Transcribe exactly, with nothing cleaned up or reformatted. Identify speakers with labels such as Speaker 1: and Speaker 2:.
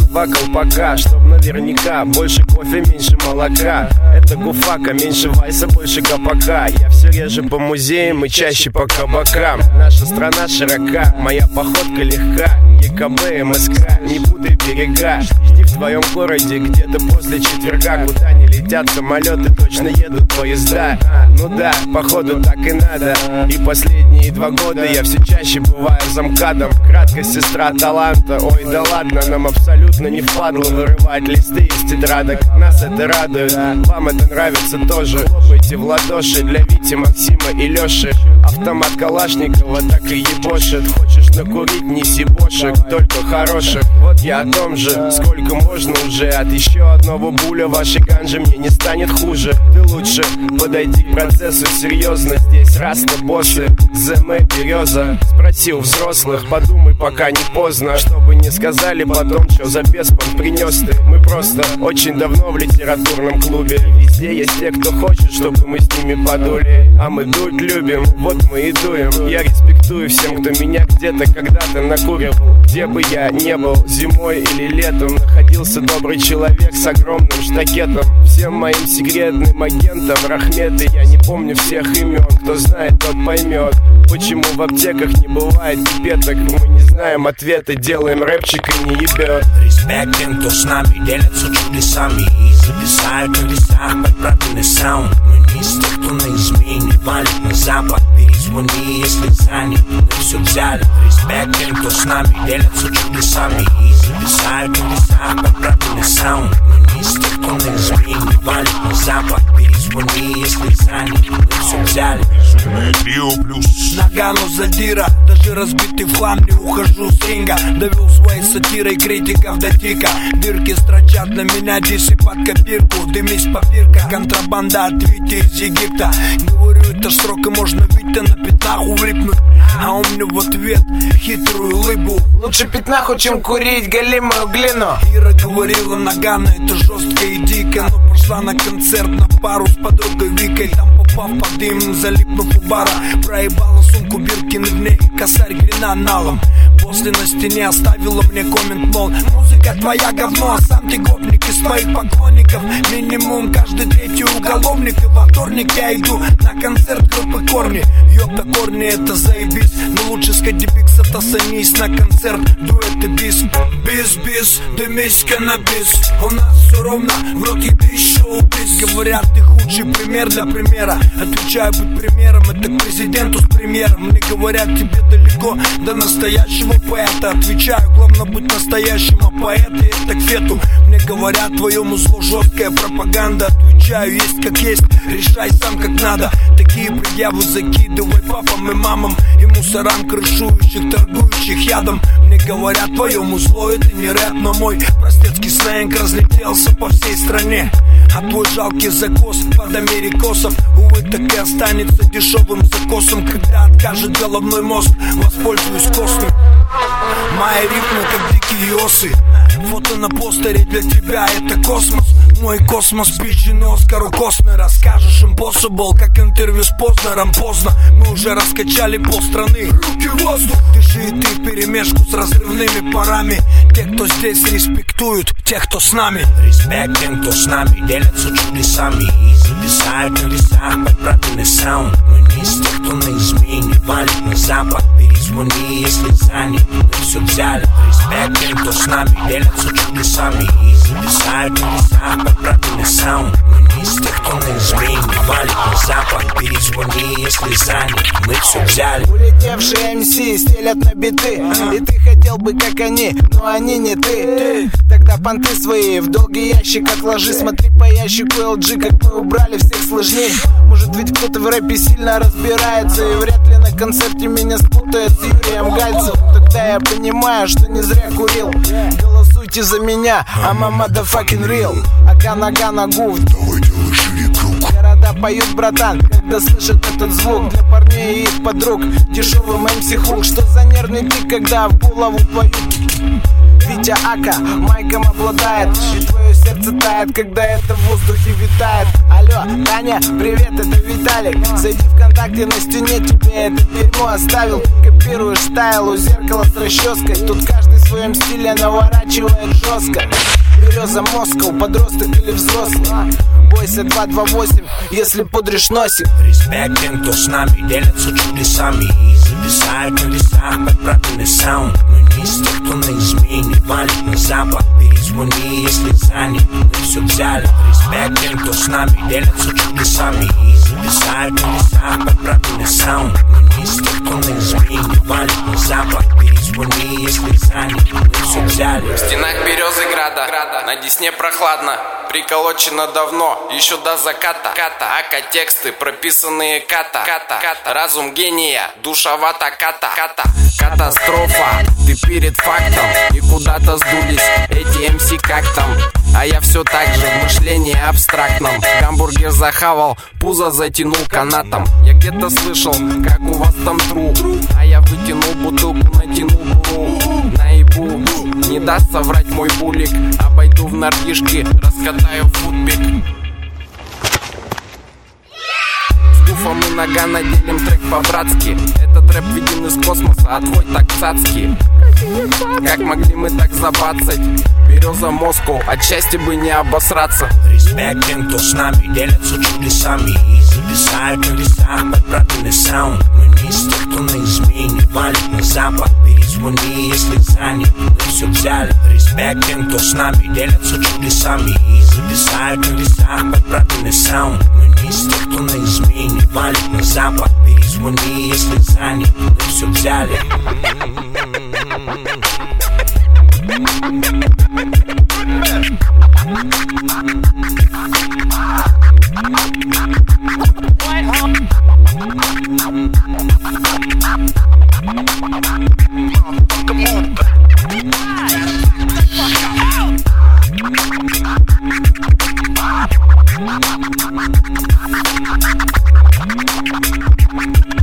Speaker 1: два колпака, чтоб наверняка больше кофе, меньше молока. Это гуфака, меньше вайса, больше капака. Я все реже по музеям и чаще по кабакам. Наша страна широка, моя походка легка. ЕКБ, МСК, не путай берега. Жди в твоем городе где-то после четверга. Куда не летят самолеты, точно едут поезда. Ну да, походу так и надо. И последние два года я все чаще бываю замкадом. Краткость сестра таланта, ой да ладно. Нам абсолютно не впадло вырывать листы из тетрадок. Нас это радует, вам это нравится тоже. Хлопайте в ладоши для Вити, Максима и Леши. Автомат Калашникова так и ебошит. Хочешь накурить, неси бошек, только хороших. Вот я о том же, сколько можно уже. От еще одного буля вашей ганжи мне не станет хуже. Ты лучше подойди к процессу серьезно. Здесь раста боссы, ЗМ береза. Спроси у взрослых, подумай, пока не поздно. Чтобы не сказали потом, что за беспон принес ты. Мы просто очень давно в литературном клубе. Везде есть те, кто хочет, чтобы мы с ними подули. А мы дуть любим, вот мы и дуем. Я респектую всем, кто меня где-то когда-то накуривал. Где бы я не был, зимой или летом, находился добрый человек с огромным штакетом. Всем моим секретным агентам рахметы. Я не помню всех имен, кто знает, тот поймет. Почему в аптеках не бывает пипеток? Мы не знаем ответа, делаем рэпчик и не ебет.
Speaker 2: Респект тем, кто с нами делятся чудесами и зависают на весах под правильный саунд. Мы не из тех, кто на измене валит на запад. Перезвони, если занят, мы все взяли. Респект тем, кто с нами делятся чудесами и зависают на весах под правильный саунд. Мы не из тех, кто на измене валит на запад. Перезвони, если занят, мы все взяли.
Speaker 3: Трио плюс
Speaker 4: Нагану задира, даже разбитый в хлам не ухожу с ринга. Довел своей сатирой критиков до тика. Дырки строчат на меня дисы под копирку. Дымись попирка, контрабанда от Вити из Египта. Говорю, это срок и можно Витя на пятнаху влипнуть. А он мне в ответ хитрую улыбу.
Speaker 5: Лучше пятнаху, чем курить галимую глину.
Speaker 4: Ира говорила, Нагана, это жестко и дико. Но пошла на концерт на пару с подругой Викой. Там попав под дым, залипнув у бара. Проебала сумку Биркин, в ней косарь грина-налом. После на стене оставила мне коммент, мол, музыка твоя говно, а сам ты гопник из твоих поклонников. Минимум каждый третий уголовник. И во вторник я иду на концерт группы Корни. Ёпта, Корни, это заебись. Но лучше сходи бикс, отосанись на концерт дуэт и бис. Бис-бис, дымись, каннабис. У нас все ровно, в рот еби шоу-биз. Говорят, ты худший пример для примера. Отвечаю, быть примером, это к президенту с премьером. Мне говорят, тебе далеко до настоящего поэта. Отвечаю, главное быть настоящим, а поэты это к фету. Мне говорят, твоему злу жесткая пропаганда. Отвечаю, есть как есть, решай сам как надо. Такие предъявы закидывай папам и мамам и мусорам, крышующих, торгующих ядом. Мне говорят, твоему злу это не рэп, но мой простецкий сленг разлетелся по всей стране. А твой жалкий закос под америкосов, увы, так и останется дешевым закосом. Когда откажет головной мозг, воспользуюсь костным. Мои рифмы как дикие осы. Фото на постере для тебя это космос. Мой космос, пизженый Оскару Костнер. Расскажешь impossible, как интервью с Познером. Поздно, мы уже раскачали полстраны. Руки в воздух, дыши и ты вперемешку с разрывными парами. Те, кто здесь респектуют, тех, кто с нами.
Speaker 2: Респект тем, кто с нами делятся чудесами и зависают на весах под правильный саунд. Мы не из тех, кто на измене валит на запад. Перезвони, если занят, мы все взяли. Респект тем, кто с нами делятся чудесами и зависают на весах под правильный саунд. Мы не из тех, кто на измене валит на запад. Перезвони, если занят, мы все взяли.
Speaker 5: Улетевшие эм си стелят на биты. И ты хотел бы как они, но они не ты. Тогда понты свои в долгий ящик отложи. Смотри по ящику эл джи, как мы убрали всех сложней. Может ведь кто-то в рэпе сильно разбирается, и вряд ли на концерте меня спутает с Юрием Гальцевым. Тогда я понимаю, что не зря курил. Голосуйте за меня, I'm a motherfucking real. Ага-нога-ногу,
Speaker 3: давай делай шире круг.
Speaker 5: города поют, братан, когда слышат этот звук. Для парней и их подруг дешевым эм си хук. Что за нервный тик, когда в голову твою Витя Ака майком обладает. И твое сердце тает, когда это в воздухе витает. Алло, Таня, привет, это Виталик. Зайди ВКонтакте, на стене тебе это дерьмо оставил. Копируешь стайл у зеркала с расческой. Тут каждый своем стиле наворачивает жестко. Береза Москва, подросток или взрослый. Бойся два два восемь, если пудришь носик.
Speaker 2: Респект тем, кто с нами делятся чудесами и зависают на весах подправленный саунд. Мы не из тех, кто на измене валит на запад. Перезвони, если занят, мы все взяли. Респект тем, кто с нами делятся чудесами и зависают на весах подправленный саунд. Мы не из тех, кто на измене валит на запад. Перезвони, если занят, мы все взяли.
Speaker 6: В стенах Березыграда, на Десне прохладно. Приколочено давно, еще до заката. Ката, ака тексты, прописанные ката. Ката, ката, разум гения, душевата ката. Ката, катастрофа, ты перед фактом. И куда-то сдулись эти эм си как там. А я все так же в мышлении абстрактном. Гамбургер захавал, пузо затянул канатом. Я где-то слышал, как у вас там тру. А я вытянул бутылку, натянул буру. Наебу, не даст соврать мой булик. Обойду в нордишки, раскатаю футбик. С гуфом и Нагано делим трек по-братски. Этот рэп виден из космоса, а твой так цацкий. Как могли мы так забацать? Береза Москва, от счастья бы не обосраться.
Speaker 2: Респект тем, кто с нами делятся чудесами и зависают на весах подправленный саунд. Мы не из тех, кто на измене валит на запад. Перезвони, если занят, мы все взяли. Респект тем, кто с нами делятся чудесами и зависают на весах подправленный саунд. Мы не из тех, кто на измене валит на запад. Перезвони, если занят, мы все взяли.
Speaker 7: What?